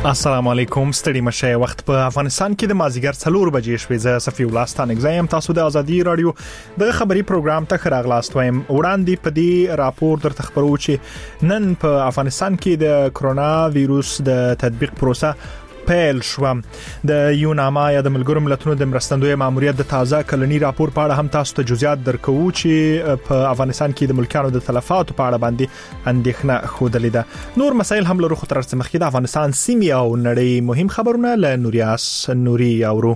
السلام علیکم ستړي مشه وخت په افغانستان کې د مازیګر 4 بجې شوې ز صفی الله ستانګ زایم تاسو د ازادي رادیو د خبري پروګرام ته خراغلاست وایم وړاندې په دې راپور در تخبرو چې نن په افغانستان کې د کرونا وایروس د تطبیق پروسه پیل شو. د یوناما یا د ملګرو ملتونو د مرستندوی ماموریت د تازه کلنی راپور په اړه هم تاسو ته جزئیات درکو چې په افغانستان کې د ملکانو د تلفاتو په اړه باندې اندېښنه خوده لیده. نور مسایل هم لرو خو تر څو مخکې د افغانستان سیمه او نړۍ مهم خبرونه له نوریاس نوري اورو.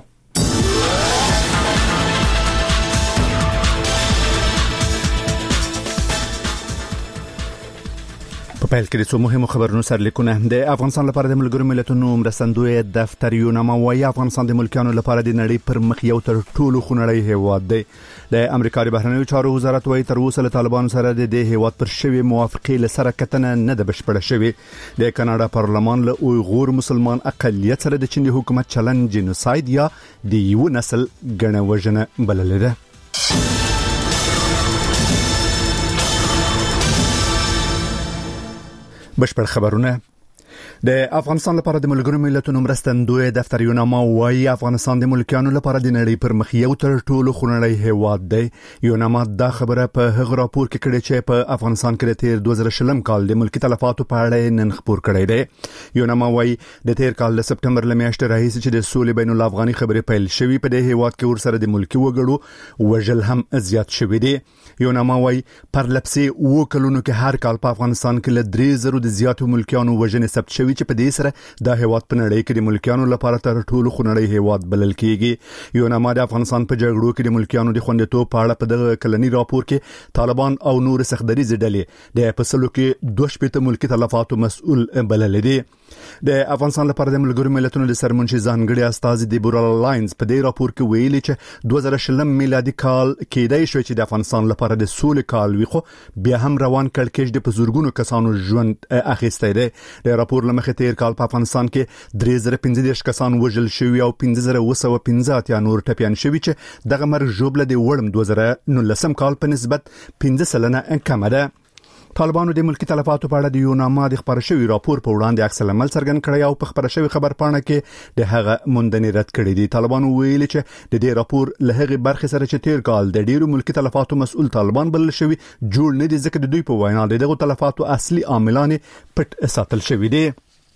په پیل کې څو مهمه خبرونه سرلیکونه. د افغانستان لپاره د ملګرو ملتونو مرستندوی دفتر یوناما وايي افغانستان د ملکانو لپاره د نړۍ پر مخ یو تر ټولو خونړی هیواد دی. د امریکا د بهرنیو چارو وزارت وايي تر اوسه له طالبانو سره د دې هیواد پر شوی موافقه لسره کتنه نه د بشپړه شوی. د کاناډا پارلمان له اویغور مسلمان اقلیت سره د چین حکومت چلن جنوساید یا د یو نسل ګڼه وژنه بللې ده. بشپړ خبرونه. د افغانستان لپاره د ملګرو ملتونو مرستندوی دفتر یوناما وايي افغانستان د ملکانو لپاره د نړۍ پر مخ یو تر ټولو خونړی هیواد دی. یوناما دا خبره په هغه راپور کې کړې چې په افغانستان کې د تیر 2020 کال د ملکی تلفاتو په اړه نن خبر کړی دی. یوناما وايي د تیر کال د سپټمبر لمیاشتې راهیسې چې د سولې بین الافغاني خبرې پیل شوې په دې هیواد کې ورسره د ملکی وګړو وژل هم زیات شوې دي. یوناما وايي پر لپسې وکلونو کې هر کال په افغانستان کې له 3000 د زیاتو ملکیانو وژنې ثبت شوې چې په دې سره د هیواد په نړۍ کې د ملکیانو لپاره تر ټولو خونړی هیواد بلل کیږي. یوناما د افغانستان په جګړو کې د ملکیانو د خوندیتوب په اړه په دغه کلنی راپور کې طالبان او نور سختدریز ډلې د فصلو کې 2 ملکی تلفاتو مسؤل بلل دي. د افغانستان لپاره د ملګرو ملتونو د سرمنشي ځانګړي استاذ دیبورا لاینز په دې راپور کې ویلي چې 2020 میلادي کال کېدای شو چې د افغانستان لپاره د سولې کال وي خو بیا هم روان کړکېچ د بزرګونو کسانو ژوند اخیستی دی. د راپور لمخې تیر کال په افغانستان کې 3015 کسان وژل شوي او 15215 نور ټپيان شوي چې دغه مرګ ژوبله د وړم 2019 کال په نسبت 15% کم ده. طالبانو د ملکی تلفاتو په اړه د یوناما د خبر شوی راپور په وړاندې عکس العمل څرګند کړی او په خبر شوی خبر پاڼه کې د هغه موندنې رد کړې دي. طالبانو ویلي چې د دې راپور له هغه برخې سره چې تیر کال د ډیرو ملکی تلفاتو مسؤل طالبان بلل شوی جوړ نه دي ځکه د دوی په وینا دغه تلفاتو اصلي عاملان پټ ساتل شوی دي.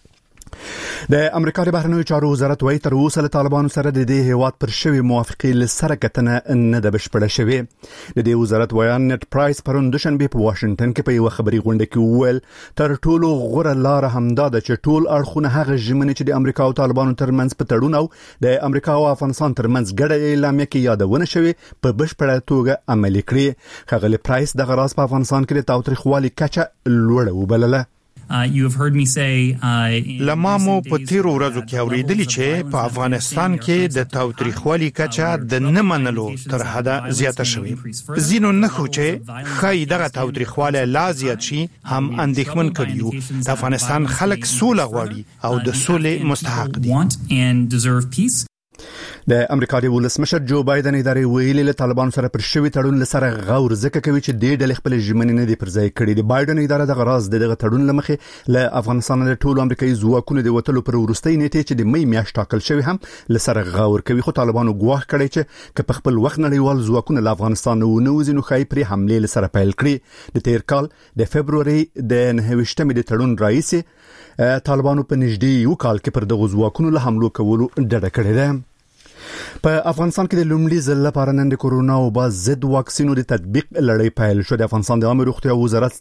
د امریکا د بهرنیو چارو وزارت وايي تر اوسه له طالبانو سره د دې هیواد پر شوی موافقه لسره کتنه نه د بشپړه شوی. د دې وزارت ویان نت پرایس پرون دوشنبه په واشنگټن کې په یو خبري غونډه کې وویل تر ټولو غوره لار همدا ده چې ټول اړخونه هغه ژمنې چې د امریکا او طالبانو ترمنځ په تړون او د امریکا او افغانستان ترمنځ ګډه اعلامیه کې یادونه شوی په بشپړه توګه عملي کړي. خغلی پرایس د غراس په افغانستان کې د تاوتریخوالي کچه لوړه وبلله. You have heard me say لمامو په تیرو ورځو کې اوریدلی چې په افغانستان کې د تاوتریخوالي کچه د نه منلو تر حده زیاته شوې. زینو نخو چې خای دغه تاوتریخواله لا زیات شي هم اندېښمن کړیو. د افغانستان خلک سوله غواړي او د سولې مستحق دي. د امریکا د ولسمشر جو بایدن ادارې ویلي له طالبانو سره پر شوی تړون لسره غور ځکه کوي چې د ډلې خپل ژمنې نه دي پر ځای کړې. د بایدن اداره د غراز دغه تړون لمخې له افغانستان د ټولو امریکایي ځواکونو د وټلو پر ورستۍ نیټه چې د مې میاشت ټاکل شوی هم لسره غور کوي. خو طالبانو ګواښ کړی چې که په خپل وخت نړیوال ځواکونه له افغانستان نه وځي نو خای پر حمله لسره پیل کړي. د تیر کال د فبرवरी د 29 د تړون رئیس طالبانو په نږدې یو کال کې پر دغه ځواکونو له حملو کولو ډډه کړې ده. په افغانستان کې د لومړي ځل لپاره نن د کورونا او با ضد واکسینو د تطبیق لړۍ پیل شو. د افغانستان د عامه روغتیا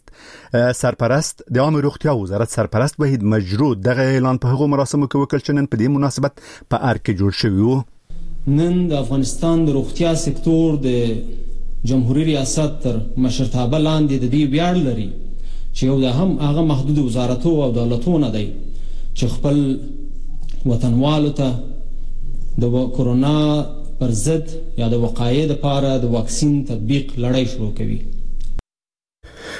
وزارت سرپرست وحید مجروح دغه اعلان په هغو مراسمو کې وکړ چې نن په دې مناسبت په ار کې جوړ شوی وو. نن د افغانستان د روغتیا سکتور د جمهوریت ریاست تر مشرتابه لاندې د دې ویاړ لري چې یو د هم هغه محدود وزارتو او دولتونه دی چې خپل وطنوالو ته د کورونا پر ضد یا د وقایې لپاره د واکسین تطبیق لړۍ شروع کوي.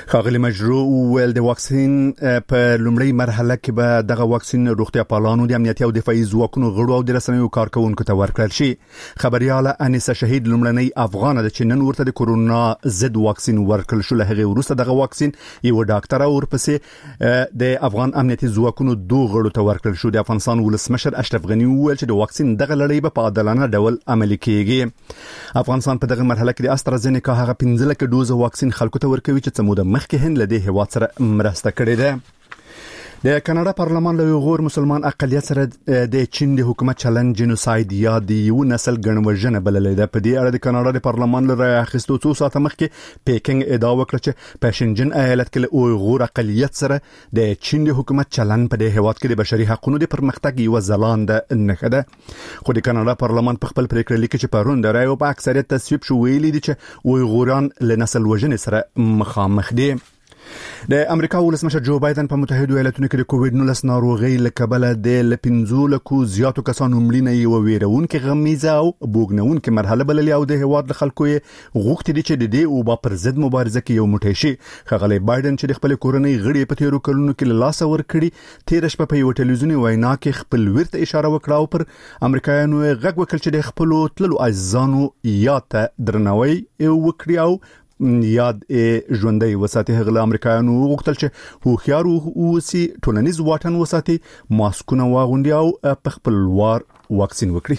ښاغلي مجروح وویل د واکسین په لومړۍ مرحله کې به دغه واکسین روغتیا پالانو د امنیتي او دفاعي ځواکونو غړو او د رسنیو کارکونکو ته ورکړل شي. خبرياله انیسه شهید لومړنۍ افغانه د چې نن ورته د کورونا ضد واکسین ورکړل شو. له هغه وروسته دغه واکسین یو ډاکټر او ورپسې د افغان امنیتي ځواکونو دوه غړو ته ورکړل شو. د افغانستان ولسمشر اشرف غنی وویل چې د واکسین دغه لړۍ په عادلانه ډول عملي کیږي. افغانستان په دغه مرحله کې د استرازینیکا هغه 15 لک ډوز واکسین خلکو ته ورکوي چې څه موده مخکې هند له دې هیواد سره مرسته کړې ده. د کاناډا پارلمان له غور مسلمان اقلیت سره د چین د حکومت چلنج جنوساید یا د یو نسل ګڼوژنه بللې ده. په دې اړه د کاناډا د پارلمان له راخستو څو ساعته مخکې پیکینګ ادعا وکړه چې په شنجن ایالت کې له غور اقلیت سره د چین د حکومت چلن په دې هیواد کې د بشري حقوقو د پرمختګ یو ځلانده نښه ده. خو د کاناډا پارلمان په خپل پریکړه لیکي چې پرون د رایو په اکثریت تصویب شو ویلي دي چې غوران له نسل وژنې سره مخامخ دي. د امریکا ولسمشر جو بایدن په متحده ایالاتونو کې د کووډ-19 ناروغۍ له کبله د 15 لکو زیاتو کسانو مړینه یو ویرونکې غمیزه او بوګنونکې مرحله بللې او د هیواد د خلکو یې غوښتي دي چې د دې او پر ضد مبارزه کې یو موټی شي. ښاغلی بایدن چې د خپل کورنۍ غړي په تیرو کلونو کې له لاسه ورکړي تیر شپه په یو ټلویزیوني وینا کې خپل ورته اشاره وکړه او پر امریکایانو غږ وکړ چې د خپل تللو عزیزانو یاد ته درناوی وکړي او یاد ژوندۍ وساتي. هغه امریکایانو وغوښتل چې هوښیار اوسي، ټولنیز واټن وساتي، ماسکونه واغوندي او په خپل وار واکسین وکړي.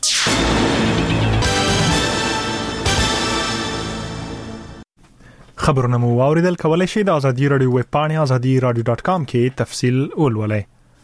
خبرونه مو واوریدل. کولای شئ د ازادي رادیو ویب پاڼې azadi.radio.com کې تفصیل ولولئ.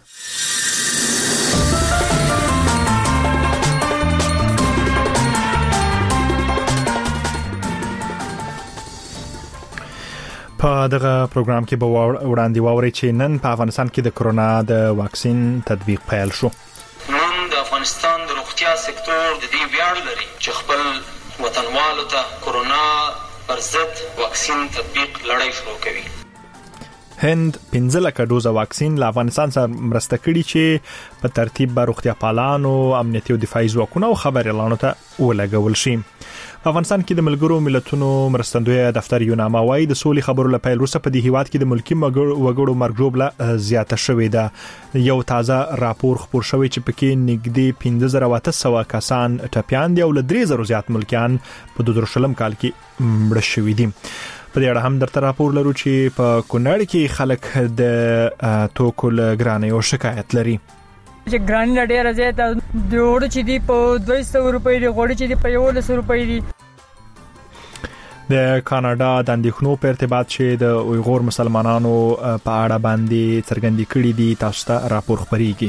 په دغه پروګرام کې به وړاندې واوري چې نن په افغانستان کې د کرونا د واکسین تطبیق پیل شو. نن د افغانستان د روغتیا سکتور د دې ویاړ لري چې خپل وطنوالو ته کرونا پر ضد واکسین تطبیق لړۍ شروع کوي. هند 15 لک ډوزه واکسین له افغانستان سره مرسته کړي چې په ترتیب به روغتیا پالانو، امنیتي او دفاعي ځواکونو او خبريالانو ته ولګول شي. په افغانستان کې د ملګرو ملتونو مرستندوی دفتر یوناما وايي د سولې خبرو لپاره وروسته په دې هیواد کې د ملکی وګړو مرګ ژوبله زیاته شوې ده. یو تازه راپور خبر شوی چې پکې نږدې 15800 کسان ټپيان دي او له 3000 زیات ملکیان په 2020 کال کې مړ شوي دي. په دې اړه هم درته راپور لرو چې په کونړ کې خلک د توکو له ګرانۍ او شکایت لري. چې ګرانی لډه راځي ته جوړ چې دی په 200 روپۍ دی، غوړي چې دی په 100 روپۍ دی. د کاناډا د اندېښنو په ارتباط چې د اویغور مسلمانانو په اړه باندې څرګندې کړې دي تاسو ته راپور خبريږي.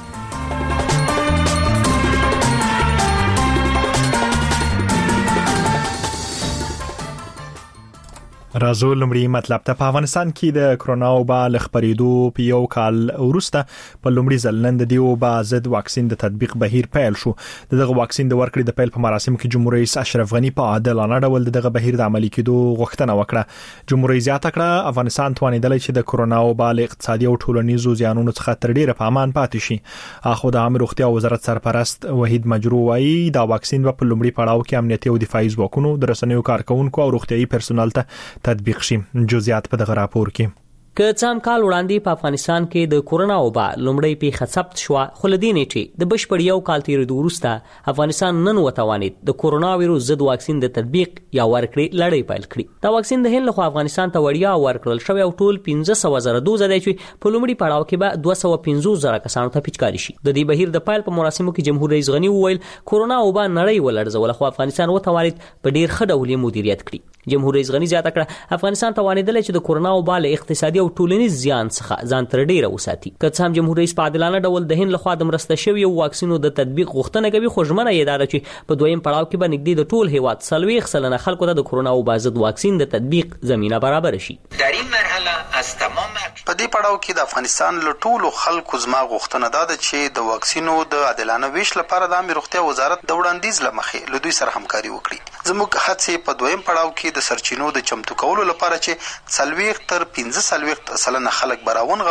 راځو لومړی مطلب ته. په افغانستان کې د کرونا وبا له خبرېدو په یو کال وروسته په لومړي ځل نن د دې وبا ضد واکسین د تطبیق بهیر پیل شو. دغه واکسین د ورکړې د پیل په مراسمو کې جمهور رئیس اشرف غنی په عادلانه ډول دغه بهیر د عملي کېدو غوښتنه وکړه. جمهور رئیس زیاته کړه افغانستان توانیدلی چې د کرونا وبا له اقتصادي او ټولنیزو زیانونو څخه تر ډیره په امان پاتې شي. اخو د عامه روغتیا وزارت سرپرست وحید مجروح وايي دا واکسین په لومړي پړاو کې امنیتي او دفاعي ځواکونو، د رسنیو کارکونکو او روغتيایي پرسونل ته تطبیق شي. جزئیات په دغه راپور کې. که څه هم کال وړاندې په افغانستان کې د کورونا وبا لومړی پیښه ثبت شو، خو له دې نیټې د بشپړ یو کال تیریدو وروسته افغانستان نن وتوانید د کورونا وایروس ضد واکسین د تطبیق یا ورکړې لړۍ پیل کړي. دا واکسین د هند لخوا افغانستان ته وړیا ورکړل شوی او ټول 15,000 دوزه دی چې په لومړي پړاو کې به 215,000 کسانو ته پیچکاري شي. د دې بهیر د پیل په مراسمو کې جمهور رئیس غنی وویل کورونا وبا نړۍ ولړزول، خو افغانستان وتوانید په ډیر ښه ډول مدیریت کړي. جمهور رئیس غنی زیاته کړه افغانستان توانیدل چې د کورونا وبا له اقتصادي او ټولنیز زیان څخه ځان تر ډیره وساتي. که څه هم جمهور رئیس په عادلانه ډول د هند لخوا د مرسته شوی واکسینو د تطبیق غوښتنه کوي، خو ژمنه یې ده چې په دویم پړاو کې به نږدې د ټول هیواد 40% خلکو ته د کورونا وبا ضد واکسین د تطبیق زمینه برابر شي. در این مرحله از تمام په دې پړاو کې د افغانستان له ټولو خلکو زما غوښتنه ده چې د واکسینو د عادلانه ویش لپاره د عامه روغتیا وزارت د وړاندیز لمخې له دوی سره همکاري وکړي. زموږ هڅې په دویم پړاو کې د سرچینو د چمتو کولو لپاره چې 40 تر 45% خلک براون غاړي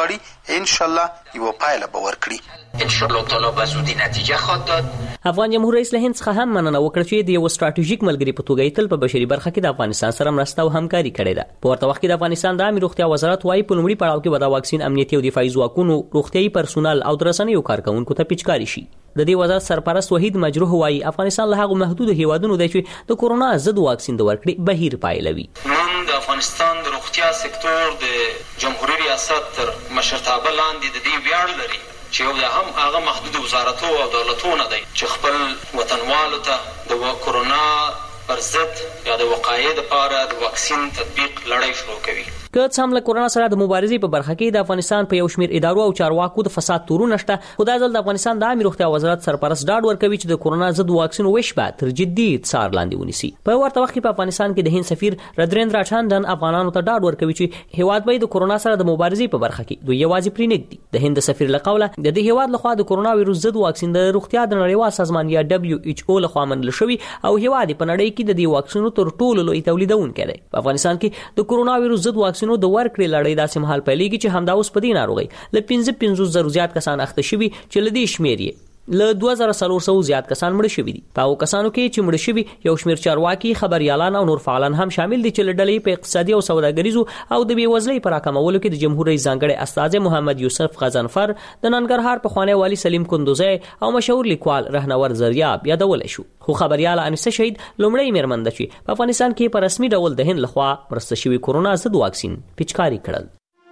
ان شاء الله یو پایله به ورکړي. ان شاء الله تعالی به زودی نتیجه خواهد داد. افغان جمهور رئیس له هند څخه هم مننه وکړه چې د یو ستراتیژیک ملګری په توګه تل په بشري برخه کې د افغانستان سره مرسته او همکاري کړې ده. په ورته وخت کې د افغانستان د عامه روغتیا وزارت وايي په لومړي پړاو کې به د واکسین امنیتي او دفاعي ځواکونو روغتيایي پرسونل او رسنیو کارکونکو ته پیچکاري شي. د دې وزارت سرپرست وحید مجروح وايي افغانستان له هغه محدود هیوادونو دی چې د کورونا ضد واکسین د ورکړې بهیر پایلوي. نن د افغانستان د روغتیا سکتور د جمهوریت ریاست تر مشرتابه لاندې د دې ویاړ لري چې یو د هم هغه محدود وزارتونو او دولتونو دی چې خپل وطنوالو ته د کورونا پر ضد یا د وقایې لپاره د واکسین تطبیق لړۍ شروع کوي. که څه هم له کورونا سره د مبارزې په برخه کې د افغانستان په یو شمېر ادارو او چارواکو د فساد تورونه شته، خو دا ځل د افغانستان د عامه روغتیا وزارت سرپرست ډاډ ورکوي چې د کورونا ضد واکسین ویش به تر جدي څار لاندې ونیسي. په ورته وخت کې په افغانستان کې د هند سفیر ردریندرا چاندن افغانانو ته ډاډ ورکوي چې هیواد به د کورونا سره د مبارزې په برخه کې دوی یوازې پرې نږدي. د هند سفیر له قوله د دې هیواد لخوا د کورونا وایروس ضد واکسین د روغتیا د نړیوال سازمان یا WHO لخوا منل شوی او هیواد په نړۍ کې د دې واکسینو تر ټولو لوی تولیدونکی دی. په افغانستان کې د کورونا وایروس ضد واکسینو د ورکړې لړۍ داسې مهال پیلېږي چې همدا اوس په دې ناروغۍ له 55,000 زیات کسان اخته شوي چې له دې شمېر یې له 2400 زیات کسان مړه شوي دي. په هغو کسانو کې چې مړه شوي یو شمېر چارواکي، خبریالان او نور فعالان هم شامل دي چې له ډلې په اقتصادي او سوداګریزو او د بېوزلۍ په راکمولو کې د جمهور رئیس ځانګړی استازی محمد یوسف غضنفر، د ننګرهار پخوانی والي سلیم کندوزی او مشهور لیکوال رهنور زریاب یادولی شو. خو خبریال انیسه شهید لومړی مېرمن ده چې په افغانستان کې په رسمي ډول د هند لخوا مرسته شوي کورونا ضد واکسین پیچکاري کړل.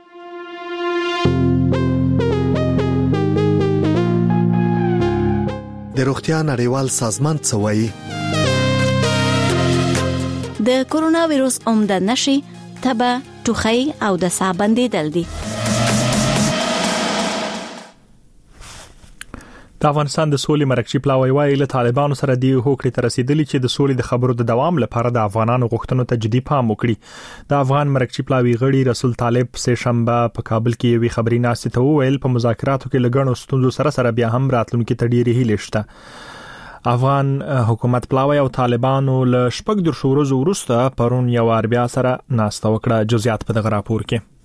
د روغتیا نړیوال سازمان څه وایي؟ د کورونا وایروس عمده نشي تبه، ټوخی او د ساه بندیدل دي. د افغانستان د سولې مرکزی پلاوی وايي له طالبانو سره دی هوکړې ته رسیدلی چې د سولې د خبرو د دوام لپاره د افغانانو غوښتنو ته جدي پام وکړي. د افغان مرکزی پلاوی غړي رسول طالب سه شنبه په کابل کې یوې خبري ناستې ته وویل په مذاکراتو کې لګڼو ستونزو سره بیا هم راتلونکي ته ډېرې هیلې شته. افغان حکومت پلاوی او طالبانو له شپږ درشو ورځو وروسته پرون یو اربیا سره ناسته وکړه. جزئیات په دغه راپور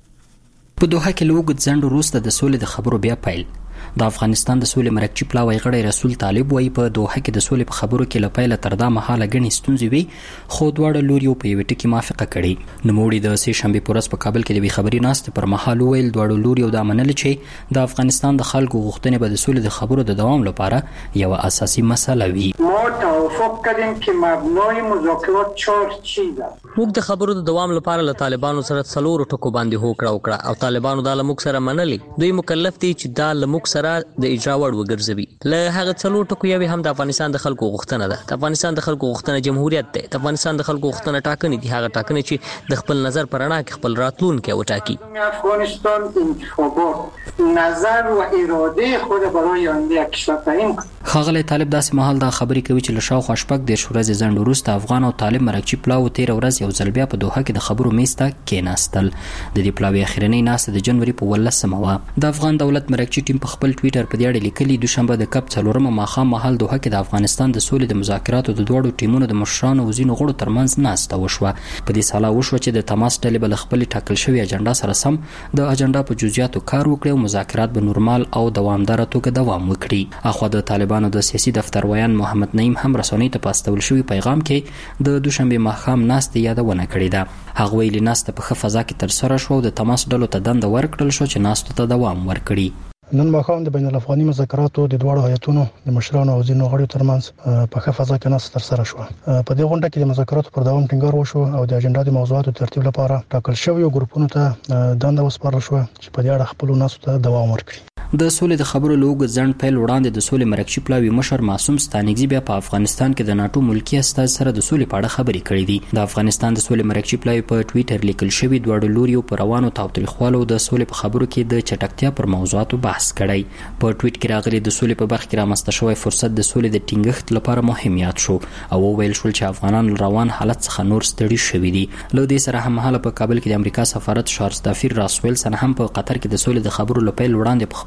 کې. په دوحه کې لوګ ځند وروسته د سولې د خبرو بیا پیل. د افغانستان د سولې مرکزی پلاوی غړی رسول طالب وايي په دوحه کې د سولې په خبرو کې لپاره تر دا مهاله غني ستونزې وي، خو دواړه لوري په یو ټکی موافقه کړي. نوموړي د سه شنبه پورس په کابل کې د خبري ناست پر مهال ویل دواړه لوري د منل چې د افغانستان د خلکو غوښتنې به د سولې د خبرو د دوام لپاره یو اساسي مسله وي. ما توافق کردیم که مبنای مذاکرات 4 چیزه. موږ د خبرو د دوام لپاره له طالبانو سره څلور ټکو باندې هوکړه وکړه او طالبانو دا لموږ سره منلي. دوی مکلف دي چې دا لموږ سره د اجرا وړ وګرځوي. له هغه څلور ټکو یو هم د افغانستان د خلکو غوښتنه ده. د افغانستان د خلکو غوښتنه جمهوریت ده. د افغانستان د خلکو غوښتنه ټاکنې دي، هغه ټاکنې چې د خپل نظر پر رڼا کې خپل راتلونکی وټاکي. افغانستان انتخابات نظر و اراده خود برای آینده کشور تعیین کند. خاغلی طالب داسې مهال دا خبرې کوي چې له شاوخوا شپږ دېرش ورځې ځنډ وروسته افغان او طالب مرکزي پلاو تېره ورځ یو ځل بیا په دوحه کې د خبرو میز ته کېناستل. د دې پلاوي اخرنۍ ناسته د جنوري په 18 وه. د افغان دولت مرکزي ټیم په خپل ټویټر په دې اړه لیکلي دوشنبه د کپ 4 ماښام مهال دوحه کې د افغانستان د سولې د مذاکراتو د دوړو ټیمونو د مشرانو او ځینو غړو ترمنځ ناسته وشوه. په دې سالا وشو چې د تماس ډلې بل خپل ټاکل شوی اجنډا سره سم د اجنډا په جزئیاتو کار وکړي او مذاکرات به نورمال او دوامدار توګه دوام وکړي. اخو د طالبانو د سیاسي دفتر ویان محمد نعیم هم رسنۍ ته پاستول شوی پیغام کې د دوشنبه ماښام ناست یادونه کړې ده. هغه ویلي ناست په ښه فضا کې تر سره شو او د تماس ډلو ته دنده ورکړل شو چې ناست ته دوام ورکړي. نن ماښام د بین الافغاني مذاکراتو د دوړو هیئتونو د مشرانو او ځینو غړو ترمنځ په ښه فضا کې ناست تر سره شو. په دې غونډه کې د مذاکراتو پر دوام ټینګار وشو او د اجنډا د موضوعاتو ترتیب لپاره ټاکل شوی ګروپونو ته دنده وسپارل شو چې په دې اړه خپل ناسو ته دوام ورکړي. د سولې د خبرو لوګ ځند پیل وړاندې د سولې مرکزي پلاوی مشر معصوم ستانګزي بیا په افغانستان کې د ناتو ملکی استاد سره د سولې په اړه خبرې کړې دي. د افغانستان د سولې مرکزي پلاوی په ټویټر لیکل شوی دوړو لوري په روانو تاوتریخوالو د سولې په خبرو کې د چټکتیا پر موضوعاتو بحث کړی. په ټویټ کې راغلي د سولې په برخه کې رامنځته شوی فرصت د سولې د ټینګښت لپاره مهم یاد شو او ویل شو چې افغانان روان حالت څخه نور ستړي شوي دي. له دې سره هم حاله په کابل کې د امریکا سفارت شارلز دافیر راسویلسن هم په قطر کې د سولې د خبرو لپاره وړاندې په خپل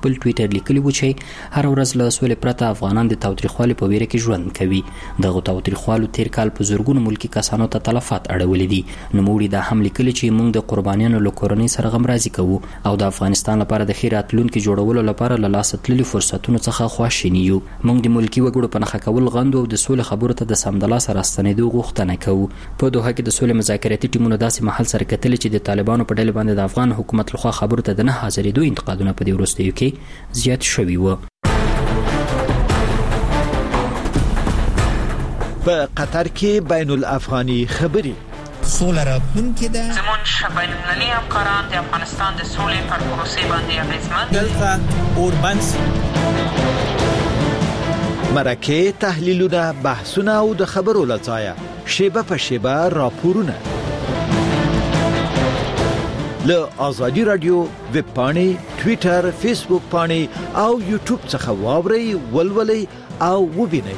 خپل ټویټر لیکلی و چې هر ورځ له سولې پرته افغانان د تاوتریخوالي په ویره کې ژوند کوي. دغه تاوتریخوالو تیر کال په زرګونو ملکی کسانو ته تلفات اړولې دي. نوموړي دا هم لیکلی چې موږ د قربانیانو له کورنۍ سره غمرازي کوو او د افغانستان لپاره د ښې راتلونکي جوړولو لپاره له لاسه تللي فرصتونو څخه خواشیني یو. موږ د ملکی وګړو په نښه کول غندو او د سولې خبرو ته د سمدلاسه راستنېدو غوښتنه کوو. په دوحه کې د سولې مذاکراتي ټیمونو داسې محل سره کتلې چې د طالبانو په ډله باندې د افغان حکومت لخوا خبرو ته د نه حاضرېدو انتقادونه په دې وروستیو کې زیات شوي وو. په قطر کې بین الافغاني خبري سوله راتلونکې ده. زموږ بین المللي همکاران د افغانستان د سولې پر پروسې باندې اغېزمن دلته اوربند مرکه تحلیلونه بحثونه او د خبرو لځایه شیبه په شیبه راپورونه له آزادی رادیو ویب پاڼې ټویټر فیسبوک پاڼې او یوټیوب څخه واورئ ولولئ او وبینئ.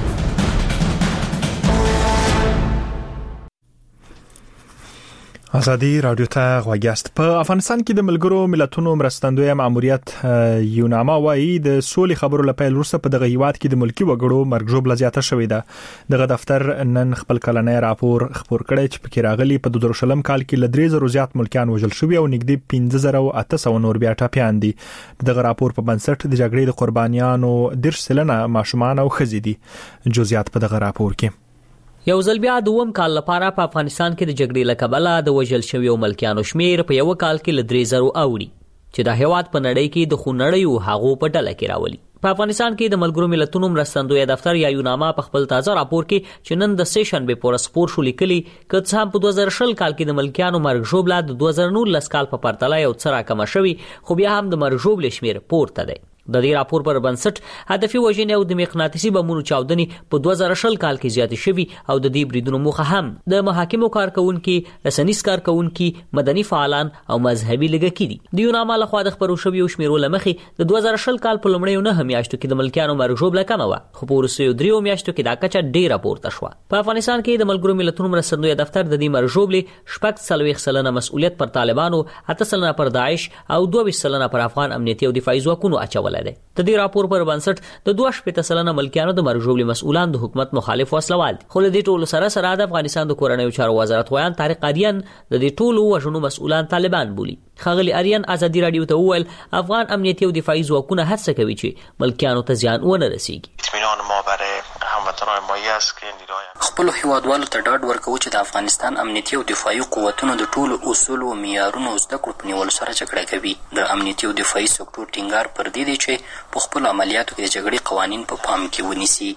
آزادی رادیو ته غوږیاست. په افغانستان کې د ملګرو ملتونو مرستندوی ماموریت یوناما وايي د سولې خبرو لپاره وروسته په دغه هیواد کې د ملکی وګړو مرګ ژوبله زیاته شوې ده. دغه دفتر نن خپل کلنی راپور خپور کړی چې پکې راغلي په 2000 کال کې ل 3000 زیات ملکیان وژل شوي او نږدې 15800 نور بیا ټاپیان دي. دغه راپور په بنسټ د جګړې د قربانیانو 10% ماشومان او ښځې دي. جزئیات په دغه راپور کې. یو ځل بیا دوم کال لپاره په افغانستان کې د جګړې له کبله د وژل شویو ملکیانو شمیر په یو کال کې ل 3000 اوړي چې د هیواد په نړۍ کې د خونړیو هغو په ډله کې راولي. په افغانستان کې د ملګرو ملتونو مرستندوی دفتر یا یوناما په خپل تازه راپور کې چې نن د سیشن به پور سپور شو لیکلي که څه هم په 2020 کال کې د ملکیانو مرګ ژوبله د 2019 کال په پرتله یو څه راکمه شوی خو بیا هم د مرګ ژوبلې شمیر پورته دی. د دې راپور پر بنسټ هدفي وژنې او د مقناطیسي بمونو چاودنې په 2020 کال کې زیاتې شوي او د دې بریدونو موخه هم د محاکمو کارکونکو، رسنیز کارکونکو، مدني فعالان او مذهبي لږکي دي. د یوناما لخوا د خبرو شویو شمیرو لمخې د 2020 کال په لومړیو 9 میاشتو کې د ملکیانو مرګ ژوبله کمه وه خو په وروستیو 3 میاشتو کې دا کچه ډیره پورته شوه. په افغانستان کې د ملګرو ملتونو مرستندوی دفتر د دې مرګ ژوبلې 40% مسؤلیت پر طالبانو، 8% پر داعش او 22% پر افغان امنیتي او دفاعي ځواکونو اچولای دی. د دې راپور پر بنسټ د 2% ملکیانو د مرګ ژوبلې مسؤلان د حکومت مخالف وسلوال دي. خو د دې ټولو سره د افغانستان د کورنیو چارو وزارت ویان طارق آریان د دې ټولو وژنو مسؤلان طالبان بولي. ښاغلي آریان آزادی رادیو ته وویل افغان امنیتي او دفاعي ځواکونه هڅه کوي چې ملکیانو ته زیان ونه رسیږي. اطمینان ما برای هموطنان ما است که نیروی خپل هیوادوالو ته ډاډ ورکوي چې د افغانستان امنیتي او دفاعي قوتونو د ټولو اصول او معیارونو زده کړو په نیولو سره جګړه کوي. د امنیتي او دفاعي سکتور ټینګار پر دې دی چې په خپل عملیاتو کې د جګړې قوانین په پام کې ونیسي.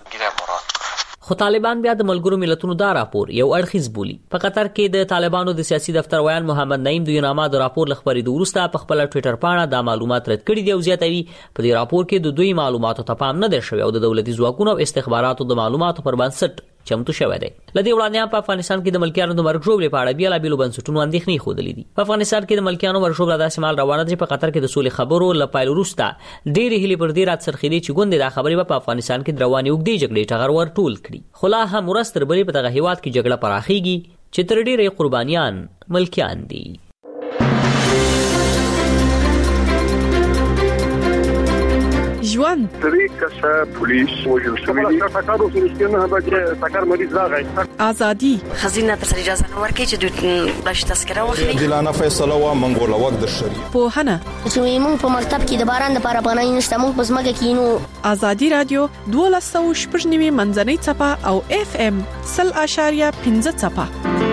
خو طالبان بیا د ملګرو ملتونو دا راپور یو اړخیز بولي. په قطر کې د طالبانو د سیاسي دفتر ویان محمد نعیم د یوناما د راپور لخبري وروسته په خپل ټویټر پاڼه دا معلومات رد کړي دي او زیاتوي په دې راپور کې د دوی معلوماتو ته پام نه دی شوی او د دولتي ځواکونو او استخباراتو د معلوماتو پر بنسټ چمتو شوی دی. لدې وړاندې په افغانستان کې د ملکیانو د مرګ ژوبلې په اړه بیلابېلو بنسټونو اندېښنې ښودلې دي. په افغانستان کې د ملکیانو مرګ ژوبله داسې مهال روانه ده چې په قطر کې د سولې خبرو له پیل وروسته ډېرې هیلې پر دې راڅرخېدې چې ګوندې دا خبرې به په افغانستان کې د روانې اوږدې جګړې ټغر ور ټول کړي. خو لا هم ورځ تر بلې په دغه هیواد کې جګړه پراخېږي چې تر ډېرې قربانیان ملکیان دي. ژوند درې کسه پولیس وژل شوي دي. ټاکارو سره نه هغه ټاکار مریض راغی. ازادي خزینه تر اجازه نه ورکړي چې د بلش تذکره واخلي. دلانه فیصله وا منګوله وخت د شری په هنه چې موږ په مکتب کې د باران د لپاره پناه نشته موږ په ځمکه کې نو. ازادي رادیو 12.9 منځنۍ چپه او FM 0.5 چپه.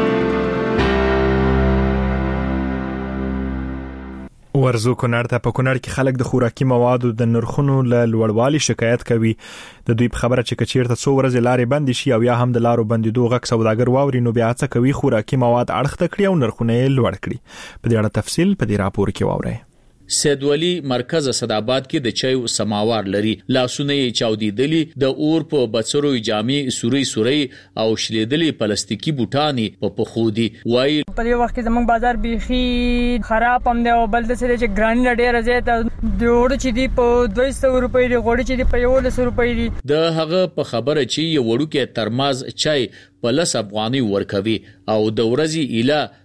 ورزو کونړ ته په کونړ کې خلک د خوراکي موادو د نرخونو له لوړوالي شکایت کوي. د دوی په خبره چې کچیرته څو ورځې لارې بند شي او یا هم د لارو بندیدو غږ سوداګر واوري نو بیا څه کوي خوراکي مواد اړخته کړي او نرخونه لوړ کړي. په دې اړه تفصیل په دې راپور کې واورئ. سید ولی مرکز اسداباد کې د چایو سماوار لري. لاسونه یې چاودیدلي، د اور په بڅرو جامې سوري او شلیدلي پلاستیکي بوټانې په پخودي. وای په دې وخت کې زموږ بازار بيخي خراب هم دی او بل څه چې ګران ډېر زیات د وړو چې دی په 200 روپۍ دی، غوړي چې دی په 100 روپۍ دی. د هغه په خبره چې یو وړو کې ترماز چای په 10 افغاني ورکوي او د ورځې اله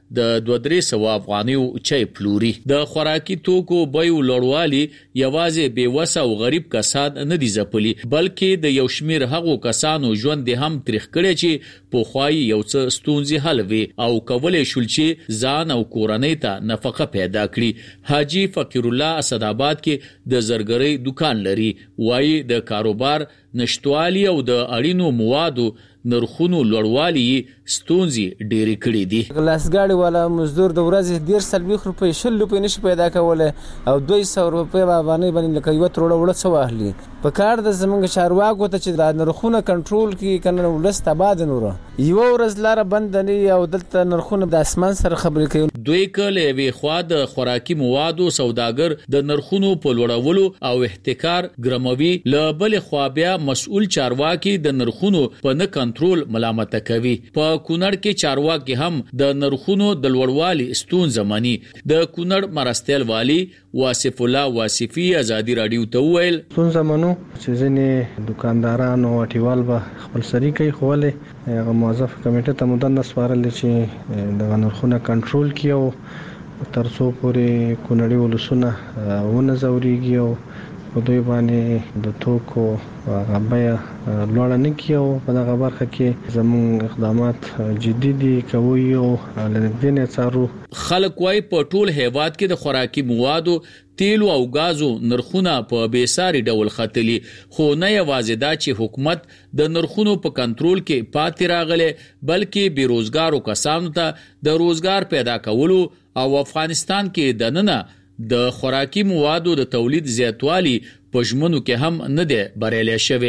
د 2-300 افغانیو چای پلوري. د خوراکي توکو بیو لوړوالي یوازې بیوسه او غریب کسان نه دي ځپلي، بلکې د یو شمیر هغو کسانو ژوند هم تریخ کړی چې په خوای یو څه ستونزې حل وي او کولای شول چې ځان او کورنۍ ته نفقه پیدا کړي. حاجی فقیر الله اسدآباد کې د زرګرۍ دکان لري. وایي د کاروبار نشټوالي او د اړینو موادو نرخونو لوړوالي ستونزې ډېرې کړې دي. ګلاسګاډي والا مزدور د ورځې 140 روپۍ 100 روپۍ نشي پیدا کولای او 200 روپۍ باندې لکه یو تروړه وړه څه واخلي. په کار د زمونږ چارواکو ته چې د نرخونه کنټرول کړي کنه ولست آباد نور یو ورځ لاره بند نه او دلته نرخونه د اسمان سره خبرې کوي. دوی کله وی خوا د خوراکي موادو سوداګر د نرخونو په لوړولو او احتکار ګرموي، له بل خوا بیا مسؤل چارواکي د نرخونو په نه کنټرول ملامت کوي. په کونړ کې چارواکي هم د نرخونو د لوړوالي ستونزه مني. د کونړ مرستیال والی واصف الله واصفي ازادي رادیو ته ویل ستونزه منو چې ځینې دکاندارانو او ټیوال به خپل سری کوي، خو له هغه موظف کمیټه ته مدن سپارل چې د نرخونو کنټرول کړي او تر څو پورې کونړي ولسونه ونه زوريږي او په دوی باندې د توکو غبیا لوړ نه کیو. په دغه برخه کې زموږ اقدامات جدي دي کوي او لنډینه څارو. خلک وايي په ټول هیواد کې د خوراکي موادو تیلو او غازو نرخونه په بیساري ډول ختلي، خو نه یوازې دا چې حکومت د نرخونو په کنټرول کې پاتې راغلی، بلکې بیروزګارو کسانو ته د روزګار پیدا کولو او افغانستان کې دننه د خوراکي موادو د تولید زیاتوالی په ژمنو کې هم نه دی بریالی شوی.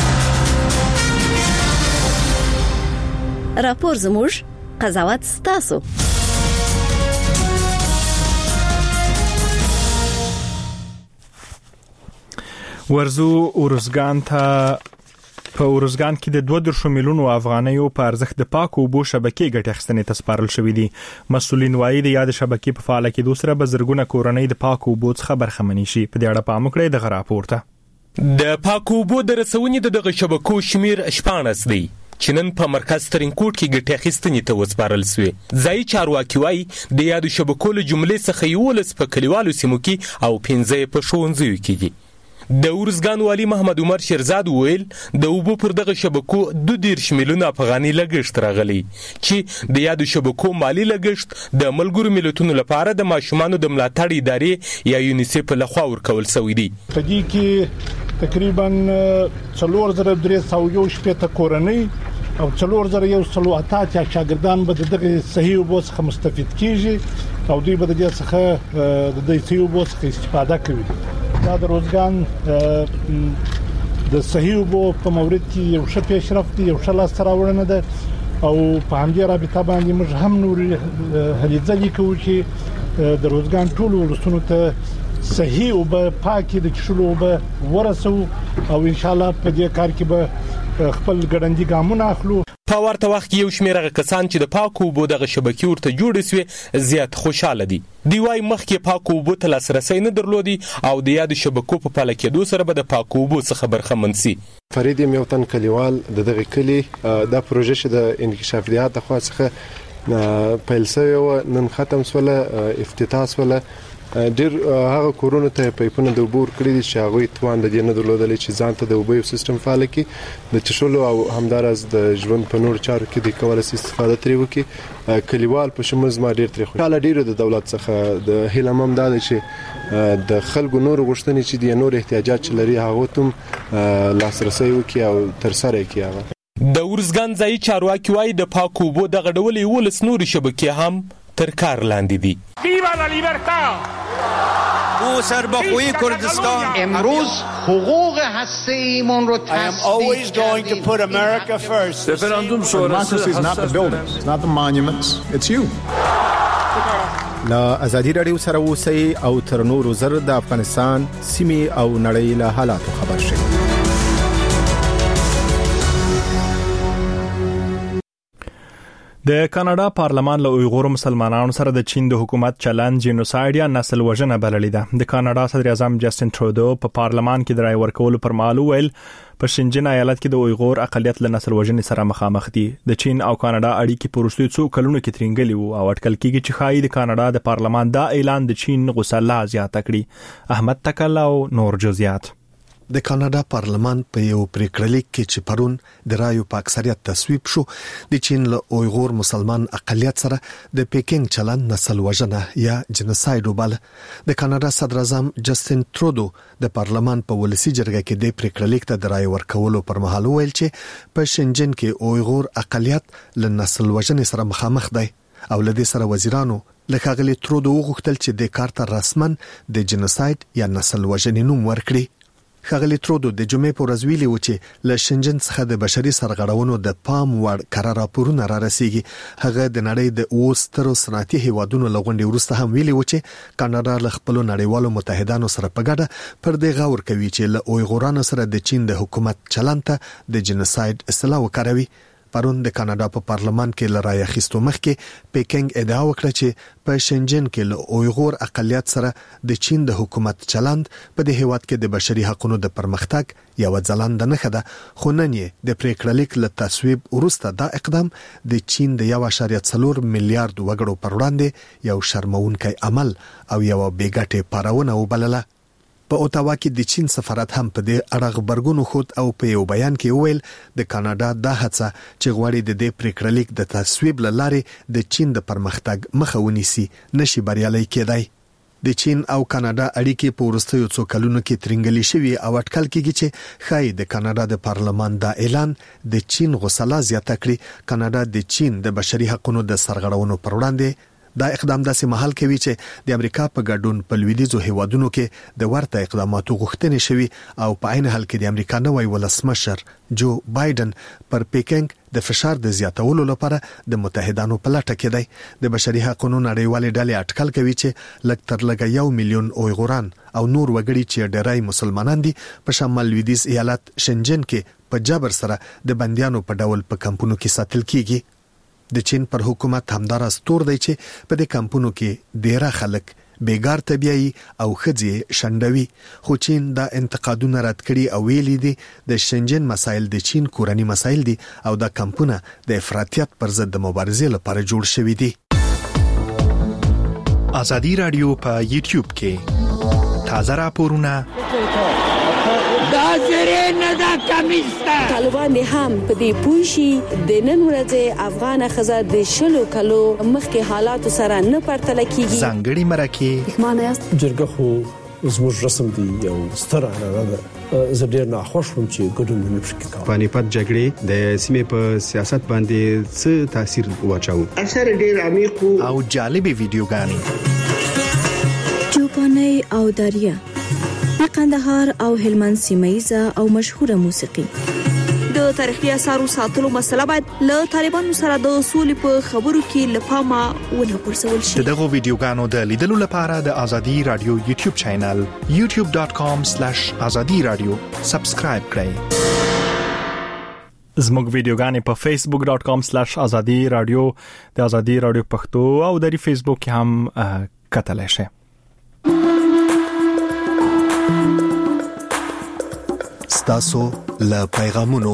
راپور زموږ قضاوت ستاسو. ورزو ورزګان ته په ورزګان کې د 2 میلیونو افغانیو په ارزښت د پاکو اوبو شبکې ګټې اخیستنې ته سپارل شوې دي. مسؤلین وایي د یاد شبکې په فعاله کېدو سره به زرګونه کورنۍ د پاکو اوبو څخه برخمنې شي. په دې اړه پام وکړئ دغه راپور ته. د پاکو اوبو د رسونې د دغه شبکو شمیر 14 دی چې نن په مرکز ترینکوټ کې ګټې اخیستنې ته وسپارل شوې. ځایي چارواکي وایي د یاد شبکو له جملې څخه 11 په کلیوالو سیمو کې او 15 په ښوونځیو کې دي. د ورزګان والی محمد عمر شیرزاد ویل د اوبو پر دغه شبکو 2 میلیونه افغاني لګښت راغلی چې د یادو شبکو مالی لګښت د ملګرو ملتونو لپاره د ماشومانو د ملاتړ ادارې یا یونیسف له خوا ورکول شوی دی. په دې کې تقریبا 4300 کورنۍ او 4180 شاګردان به دغه صحیح اوبو څخه مستفید کیږي او دوی به د دې څخه د دې صحیح اوبو څخه استفاده کوي. دا د روزګان د صحیح اوبو په مورد کې یو ښه پیشرفت یو ښه لاسته راوړنه ده او په همدې رابطه باندې موږ هم نور هلې ځلې کوو چې د روزګان ټول ولسونو ته صحیح اوبه پاکې د څښلو اوبه ورسو او ان شاء الله په دې کار کې به خپل ګړندي ګامونه اخلو. په ورته وخت کې یو شمېر هغه کسان چې د پاکو اوبو دغه شبکې ورته جوړې سوې زیات خوشاله دي. دوی وايي مخکې پاکو اوبو ته لاسرسی نه درلودي او د یادو شبکو په پاله کېدو سره به د پاکو اوبو څخه برخمن سي. فرید یم یو تن کلیوال د دغه کلي دا پروژه چې د انکشافیات د خوا څخه پیل شوی و نن ختم سوله افتتاح سوله. ډیر هغه کورونه ته پایپونه د اوبو کړی دي چې هغه توان د دې نه درلودل چې ځان ته د اوبو سیستم فعال کړي د چشلو او همدارز د ژوند په نور چارو کې د کولای استفاده ترې وکړي. کلیوال په شمول زما ډیر ترې خوشاله ډیر د دولت څخه د هیلمم دا چې د خلکو نور غوښتنې چې د نور احتیاجات لري هغه تم لاسرسي وکړي او تر سره کړي. هغه د ورزګان ځای چارواکي وايي د پاکو اوبو دغه ډول یو لس نور شبکې هم تر کار لاندې دي. ویوا لا لیبرتا او سربخوی کردستان امروز حقوق هسته‌ایمون رو تصدیق کردیم. رفراندوم شورای is not the buildings, it's not the monuments, it's you. لا ازادي رادیو سره اوسئ او تر نورو زر د افغانستان سیمې او نړۍ له حالاتو خبر شئ. د کاناډا پارلمان له اویغور مسلمانانو سره د چین د حکومت چلند جنوساید یا نسل وژنه بللې ده. د کاناډا صدر اعظم جسټین ټرودو په پارلمان کې د رای ورکولو پر مهال ویل په شنجن ایالت کې د اویغور اقلیت له نسل وژنې سره مخامخ دي. د چین او کاناډا اړیکې په وروستیو څو کلونو کې ترنګلې وو او اټکل کېږي چې ښایي د کاناډا د پارلمان دا اعلان د چین غوسه لا زیاته کړي. احمد تکل او نور جزئیات. د کاناډا پارلمان په یو پریکړلیک کې چې پرون د رایو په اکثریت تصویب شو د چین له اویغور مسلمان اقلیت سره د پیکینګ چلند نسل وژنه یا جنوساید وباله. د کاناډا صدر اعظم جسټین ټرودو د پارلمان په ولسی جرګه کې د پریکړلیک ته د رای ورکولو پر مهال ویل چې په شنجن کې اویغور اقلیت له نسل وژنې سره مخامخ دی او لدې سره وزیرانو لکه غلی ټرودو وغوښتل چې د کارت رسمن د جنوساید یا نسل وژنې نوم ورکړي. ښاغلي ټرودو د جمعې په ورځ ویلي و چې له شنجن څخه د بشري سرغړونو د پام وړ قرار راپورونه را رسیږي. هغه د نړۍ د اوسترو صنعتي هیوادونو له غونډې وروسته هم ویلي و چې کاناډا له خپل نړیوالو متحدانو سره په ګډه پر دې غور کوي چې له اویغورانو سره د چین د حکومت چلند ته د جنوساید اصطلاح وکاروي. پرون د کاناډا په پارلمان کې لرای اخیستو مخکې پیکینګ ادعا وکړه چې په شنجن کې له اویغور اقلیت سره د چین د حکومت چلند په دې هیواد کې د بشري حقوقو د پرمختګ یو ځلانده نښه ده. خو نن یې د پریکړلیک له تصویب وروسته دا اقدام د چین د 1.4 میلیارډ وګړو پر وړاندې یو شرمونکی عمل او یو بیګټه پارونه وبلله. په اوتاوا کې د چین سفارت هم په دې اړه خبرګون خود او په یو بیان کې ویل د کاناډا د هڅه چې غواړي د دې پریکړلیک د تصویب لاره د چین د پرمختګ مخه ونیسي نشي بریالي کېدای. د چین او کاناډا اړیکې په وروستیو څو کلونو کې ترنګلې شوې او اټکل کېږي چې ښایي د کاناډا د پارلمان دا اعلان د چین غوسه لا زیاته کړي. کاناډا د چین د بشري حقوقو د سرغړونو پر وړاندې دا اقدام داسې مهال کوي چې د امریکا په ګډون په لویدیځو هیوادونو کې د ورته اقداماتو غوښتنې شوي او په عین حال کې د امریکا نوی ولسمشر جو بایدن پر پیکینګ د فشار د زیاتولو لپاره د متحدانو په لټه کې دی. د بشري حقوقو نړیوالې ډلې اټکل کوي چې لږ تر لږه 1 میلیون اویغوران او نور وګړي چې ډېرای مسلمانان دي په شمال لویدیځ ایالت شنجن کې په جبر سره د بندیانو په ډول په کمپونو کې ساتل کیږي. د چین پر حکومت همدار استور دی چې په دې کمپونو کې ډیره خلک بیګار طبيعي او خځې شندوي. خو چین دا انتقادونه رد کړي او ویلي دي د شنجن مسایل د چین کورنی مسایل دي او دا کمپونه د افراطیت پر ضد مبارزې لپاره جوړ شوي دي. ازادي رادیو په یوټیوب کې تازه راپورونه طالبان هم په دې پوښي د نن ورځې افغان خزه د شلو کلو مخکې حالات سره نه پرتله کیږي. ځانګړي مرکه معنی است جرګه خو زموږ رسم دی یو ستر عنعنه ده. زه ډیر ناخوښ وم چې ګډون نه پکې کوم. پانیپت جګړې د سیمې په سیاست باندې څه تاثیر واچاو؟ اثر ډیر عمیق او جالبه ویډیوګانې چوپاني او دریا د قندهار او هلمند سیمایزه او مشهوره موسیقي. د تاریخي اثارو ساتلو مسله باید له طالبانو سره د اصول په خبرو کې لپاره ونه پرسول شي. دغه ویډیوګانو د لیدلو لپاره د ازادي رادیو یوټیوب چینل youtube.com/azadiradio سبسکرایب کړئ. زموږ ویډیوګانې په facebook.com/azadiradio د ازادي رادیو پښتو او د فیسبوک کې هم کتلای شئ. ستاسو له پیغامونو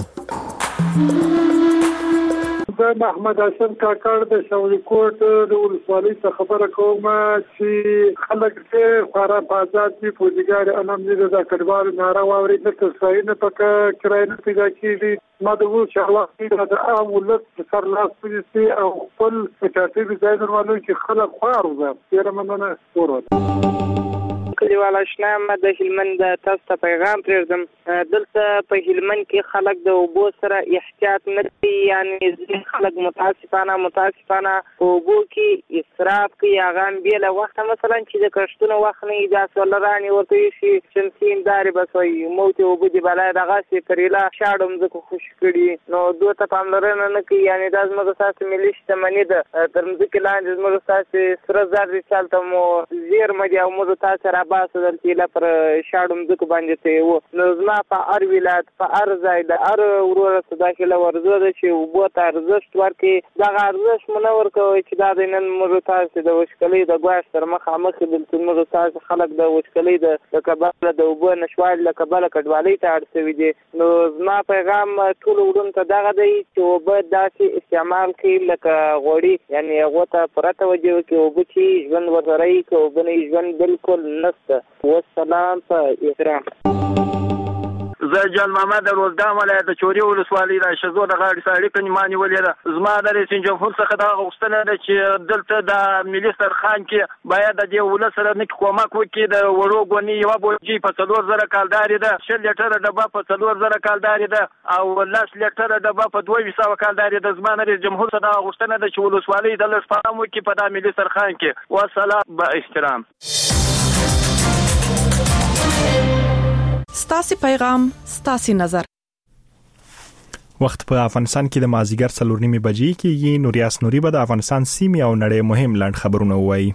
د محمد حسن کاکړ د شاوري کوټ د ولسوالۍ څخه خبره کوم چې خلک چې خورا آزاد دي فوجګار انم دي د کډوال ناره واوري د تصاین په کرای نه پیدا کیږي. ما د وو چې الله دې د عام ولادت سر لاس پېسي او خپل چاټي ډیزاینر والو چې خلک خوارو ده یره مننه ورته کلیوال آشنا ما د هلمند تاسو ته پیغام پرېږدم. دلته په هلمند کې خلک د اوبو سره احتیاط نه کوي، یعنی خلک متاسفانه په اوبو کې اسراف کوي. هغه هم بې له وخته مثلا چې د کښتونو وخت نه وي دا سولرانې ورته ایښي شمسي هندارې بس وایي موت اوبه دي بلای دغسې پرېله شاړو مځکو خوشي کړي نو دوی ته پاملرنه نه کوي. یعنې دا زموږ ستاسې ملي شتمني ده. تر مځکې لاندې زموږ ستاسې سره زر دي چې هلته مو زیرمه دي او موږ تاسې را باسه دلته پر شاړم ځکه باندې ته و نو زما په هر ولایت په هر ځای د هر ورور داخله ورزو د چې وبو ته ارزښت ورکړي دا ارزښت منور کوي چې دا د نن موږ تاسو د وشکلې د ګواښ تر مخامخ د موږ تاسو خلک د وشکلې د کباله د وبو نشوال د کباله کډوالۍ ته اړتوي دي نو زما پیغام ټول وډون ته دغه دی چې وبو داسې استعمال کړي لکه غوړي یعنی هغه ته پرته وجه کې وبو چې ژوند ورسره کوي وبني ژوند بالکل نشته والسلام په احترام زه جان محمد روزګان ولایت د چوري ولسوالۍ د شزو د غاړې سړی په نیمانی ولې زما د رئیس جمهور څخه دا غوښتنه ده چې دلته د ملي سرخان کې باید د دې ولس سره نک کومک وکړي د وړو غونی یو بوجي په 3000 کالداري ده 6 لیټر ډبه په 3000 کالداري ده او 10 لیټر ډبه په 200 کالداري ده زما د رئیس جمهور څخه دا غوښتنه ده چې ولسوالۍ د لسپام وکړي په د ملي سرخان کې والسلام با احترام ستاسي پیغام ستاسي نظر وخت په افغانستان کې د مازیګر 4:30 بجې کېږي نوریاس نوري به د افغانستان سیمې او نړۍ مهم لاند خبرونه وایي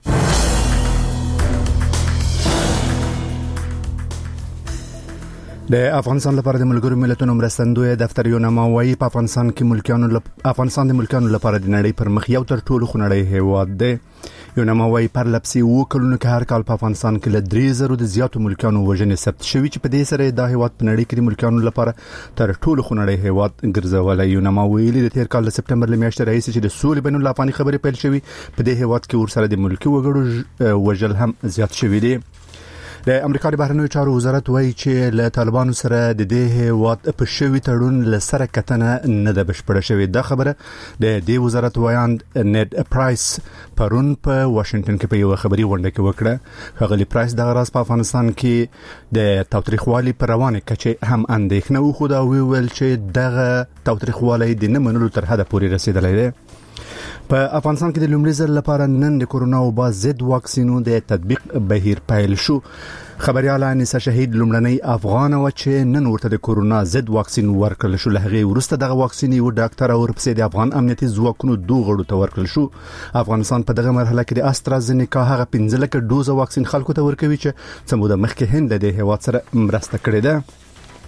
د افغانستان لپاره د ملګرو ملتونو مرستندوی دفتر یو نامه وايي په افغانستان د ملکانو لپاره د نړۍ پر مخ یو تر ټولو خنړی هیواد دی یو نامه وايي پر لپسي وکړو کې هر کال په افغانستان کې ل 3000 د زیاتو ملکانو وژنې ثبت شوي چې په دې سره د هیواد په نړۍ کې د ملکانو لپاره تر ټولو خنړی هیواد ګرځولای یو نامه ویلي د تیر کال د سپټمبر لمیاشتې راځي چې د سولې بین الافغاني خبرې پیل شوي په دې هیواد کې ورسره د ملکی وګړو وژل هم زیات شوي دي د امریکا د بهرنیو چارو وزارت وایي چې له طالبانو سره د دې هیواد په شوي تړون له سره کتنه نه ده بشپړه شوې دا خبره د دې وزارت وایاند نیډ پرایس پرون په واشنگټن کې په یو خبري غونډه کې وکړه خغلی پرایس د غراس په افغانستان کې د تاوتریخوالي پر روانه کچې هم اندېښنه و خو دا ویل چې دغه تاوتریخوالي د نه منلو تر حده پورې رسیدلی دی په افغانستان کې د لومړي ځل لپاره نن د کورونا وبا ضد واکسینو د تطبیق بهیر پیل شو خبريال انیسه شهید لومړنی افغان و چې نن ورته د کورونا ضد واکسین ورکړل شو لهغه ورسته دغه واکسین یو ډاکټر او ورپسې د افغان امنیتي ځواکونو دوه غړو ته ورکړل شو افغانستان په دغه مرحله کې د استرازینیکا هغه 15 لک ډوز واکسین خلکو ته ورکوي چې څومره مخکې هند د هیواد سره مرسته کړې ده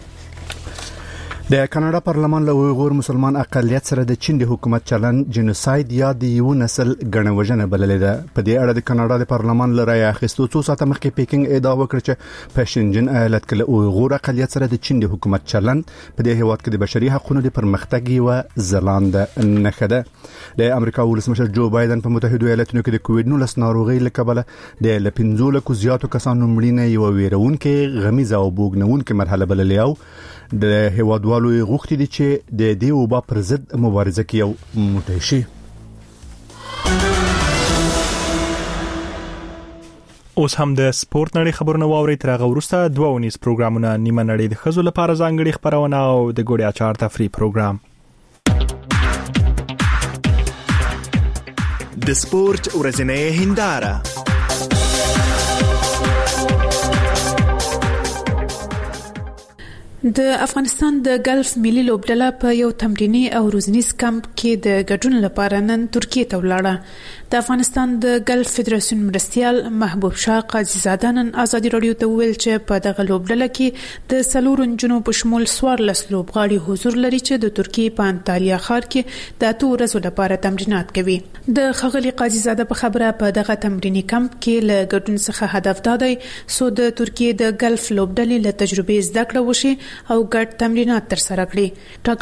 د کاناډا پارلمان له اویغور مسلمان اقلیت سره د چین د حکومت چلن جنوساید یا د یو نسل غنوژنه بللې ده په دې اړه د کاناډا د پارلمان له رای اخیستو څو ساعته مخکې پیکینګ ادعا وکړه چې په شینجن ایالت کې له اویغور اقلیت سره د چین د حکومت چلن په دې هیواد کې د بشري حقوقو د پرمختګ او ځلانده نښه ده د امریکا ولسمشر جو بایدن په متحده ایالاتونو کې د کووډ-19 ناروغي له کبله د لپینځو لکو زیاتو کسانو مړینه یو ویرونکې غمیزه او بوګنونکې مرحله بللې او د هیوادوالو غوښتي دي چې د دې وبا پر ضد مبارزه کوي او متحد شي اوس هم د سپورت نړۍ خبرونه واوري تر هغه وروسته دوه ونیس پروګرامونه نیمه نړۍ د خزو لپاره ځانګړي خبرونه او د ګوډیا چار تفریح پروګرام د سپورت ورځنۍ هنداره د افغانستان د ګلف ملي لوبډله په یو تمرینی او روزنیز کمپ کې د ګډون لپاره نن ترکیه ته ولاړه د افغانستان د ګلف فدراسیون مرستيال محبوب شاه قاضي زاده نن ازادي رادیو ته ویل چې په دغه لوبډله کې د سلور انجنونو په شمول 14 لوبغاړي حضور لري چې د ترکیه په انټالیا ښار کې د 2 ورځو لپاره تمرینات کوي د خغلی قاضي زاده په خبره په دغه تمرینی کمپ کې له ګډون څخه هدف دا دی سو د ترکیه د ګلف لوبډلې له تجربې زده کړه وشي او ګډ تمرینات ترسره کړي